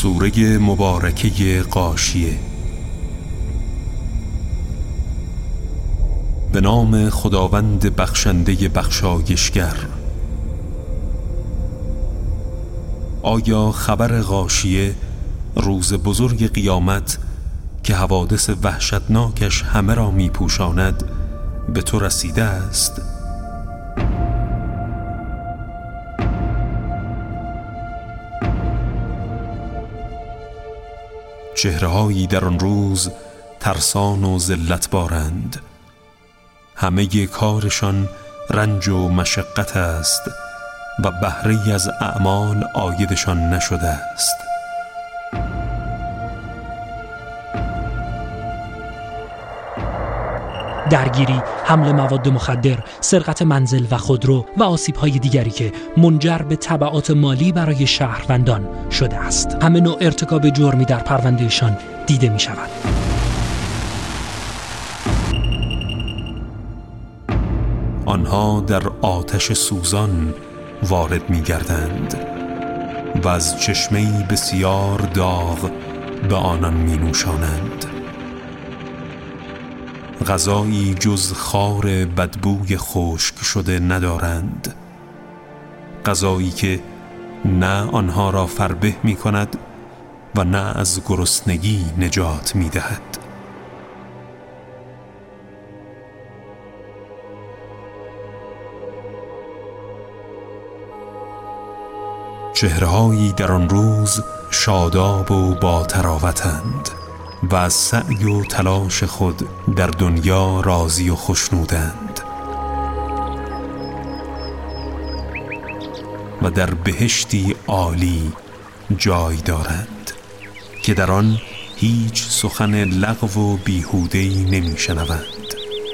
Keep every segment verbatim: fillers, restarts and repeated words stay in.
سوره مبارکه غاشیه. به نام خداوند بخشنده بخشایشگر. آیا خبر غاشیه، روز بزرگ قیامت که حوادث وحشتناکش همه را می پوشاند، به تو رسیده است؟ چهره‌هایی در آن روز ترسان و ذلت بارند. همه کارشان رنج و مشقت است و بهره‌ای از اعمال عایدشان نشده است. درگیری، حمل مواد مخدر، سرقت منزل و خودرو و آسیب‌های دیگری که منجر به تبعات مالی برای شهروندان شده است. همه نوع ارتکاب جرمی در پروندهشان دیده می شود. آنها در آتش سوزان وارد می گردند و از چشمه‌ای بسیار داغ به آنان می نوشانند. غذایی جز خار بدبوی خشک شده ندارند، غذایی که نه آنها را فربه می کند و نه از گرسنگی نجات می دهد. چهره‌هایی در آن روز شاداب و با طراوتند و از سعی و تلاش خود در دنیا راضی و خوشنودند و در بهشتی عالی جای دارند که در آن هیچ سخن لغو و بیهوده‌ای نمی‌شنوند.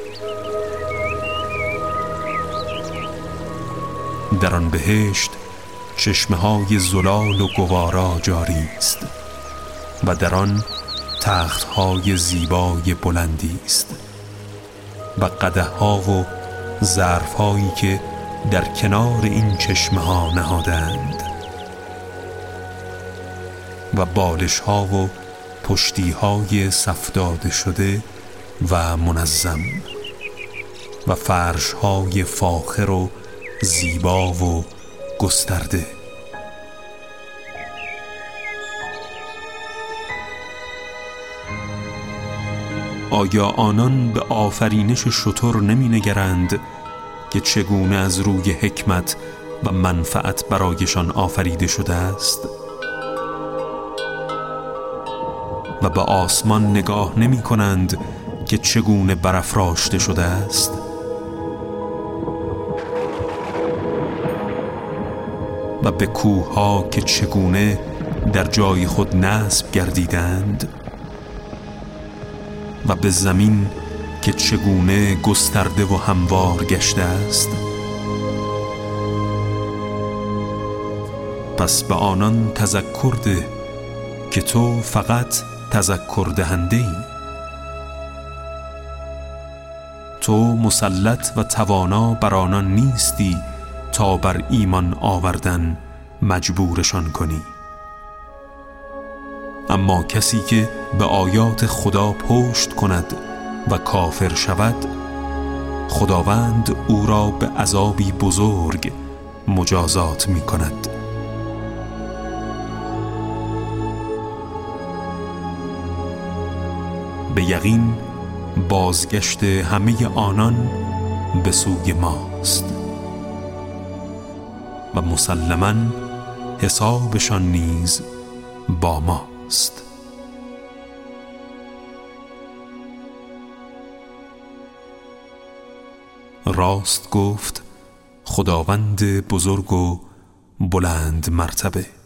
در آن بهشت چشمه‌های زلال و گوارا جاری است و در آن تخت‌های زیبای بلندی است و قدح‌ها و ظرف‌هایی که در کنار این چشمه‌ها نهادند و بالش‌ها و پشتی‌های صفداده شده و منظم و فرش‌های فاخر و زیبا و گسترده. آیا آنان به آفرینش شتر نمی نگرند که چگونه از روی حکمت و منفعت برایشان آفریده شده است؟ و به آسمان نگاه نمی کنند که چگونه برافراشته شده است؟ و به کوه‌ها که چگونه در جای خود نصب گردیدند؟ و به زمین که چگونه گسترده و هموار گشته است؟ پس به آنان تذکر ده که تو فقط تذکر دهنده ای. تو مسلط و توانا بر آنان نیستی تا بر ایمان آوردن مجبورشان کنی. اما کسی که به آیات خدا پشت کند و کافر شود، خداوند او را به عذابی بزرگ مجازات می کند. به یقین بازگشت همه آنان به سوی ماست و مسلماً حسابشان نیز با ماست. راست گفت خداوند بزرگ و بلند مرتبه.